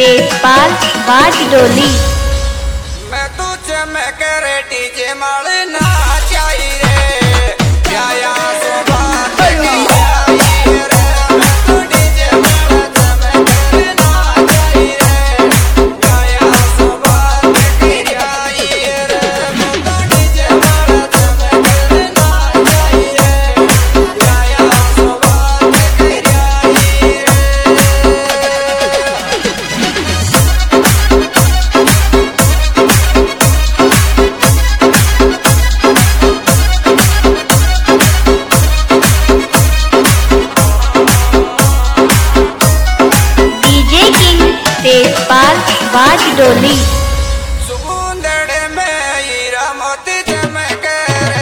तेजपाल बाजडोली। मैं तुझे मैं करे डीजे माल ना चाहिए रे क्या सुबह चाहिए रे मैं तो डीजे माल मैं करे ना चाहिए रे क्या सुबह चाहिए रे मैं तो डीजे माल मैं करे ना चाहिए क्या सुबह चाहिए रे। तेजपाल बाजडोली। सुंदर में हीरा मोती चमके रे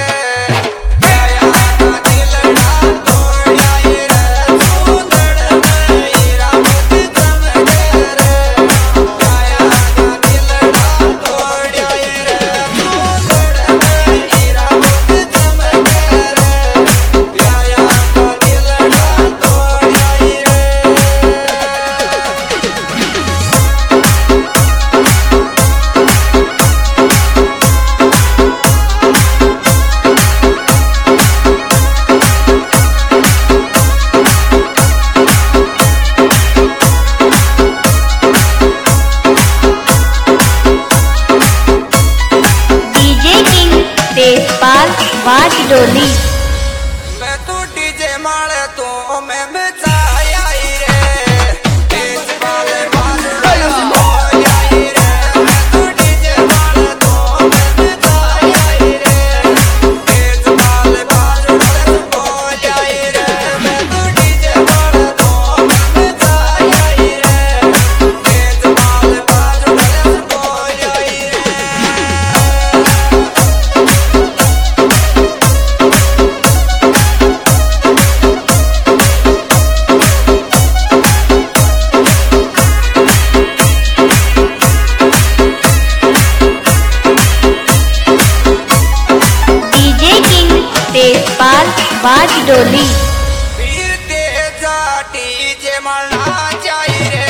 तेजपाल बाजडोली। मैं तू डीजे माले तो मैं बचाया रे तेजपाल बाजडोली रे मैं तू डीजे माले तो मैं बचाया रे तेजपाल बाजडोली रे मैं तू डीजे माले तो मैं बचाया रे तेजपाल बाजडोली रे। तेजपाल बाजडोली। वीर तेजा डीजे मलना चाहिए रे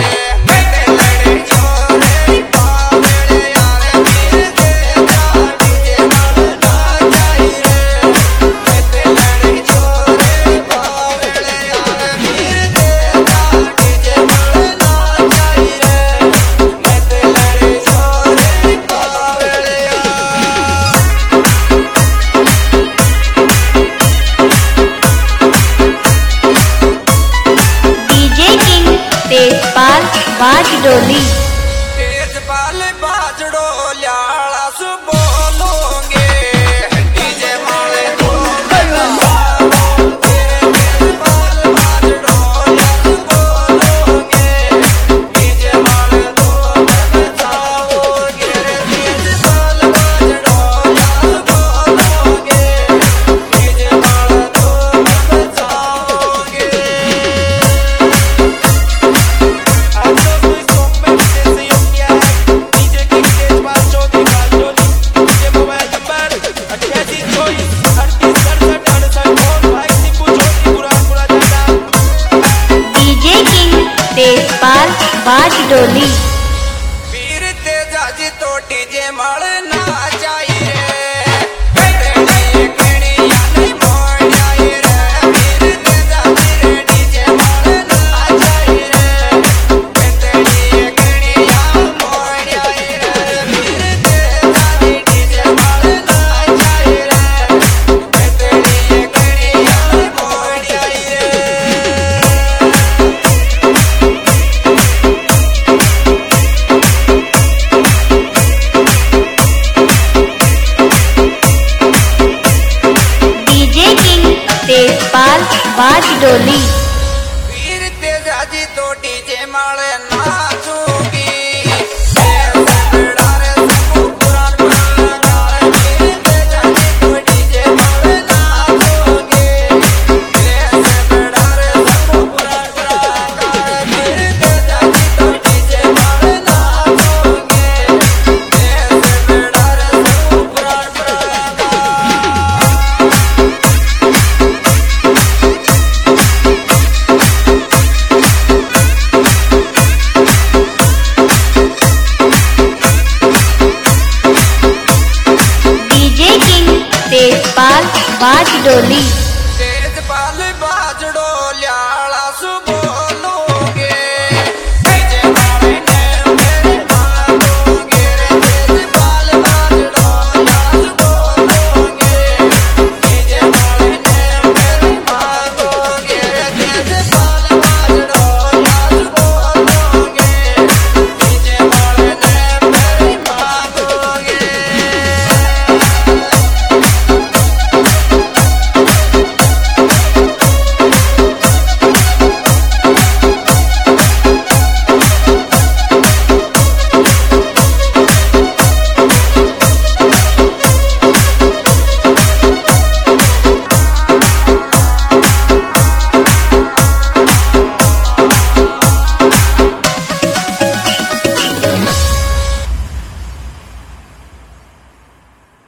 तेजपाल बाजडोली। तेजपाल बाजडोलिया सु बोलोगे डीजे माले तो तेजपाल बाजडोलिया सु बोलोगे डीजे माले तो बचाओगे तेजपाल बाजडोलिया सु बोलोगे डीजे माले तो बचाओगे। तेजपाल बाजडोली। वीर तेजा जी तो डीजे माल ना चाहिए तेजपाल बाजडोली। वीर तेजा जी तो डीजे माल नाचूगी बाज डोली